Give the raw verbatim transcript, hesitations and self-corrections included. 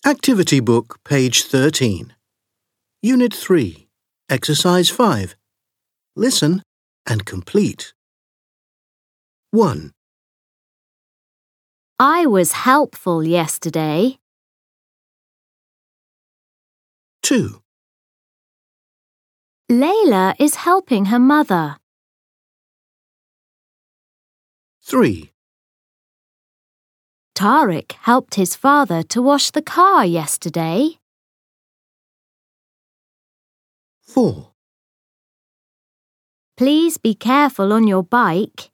Activity Book, page thirteen. Unit three, Exercise five. Listen and complete. one. I was helpful yesterday. two. Layla is helping her mother. three. Tariq helped his father to wash the car yesterday. four. Please be careful on your bike.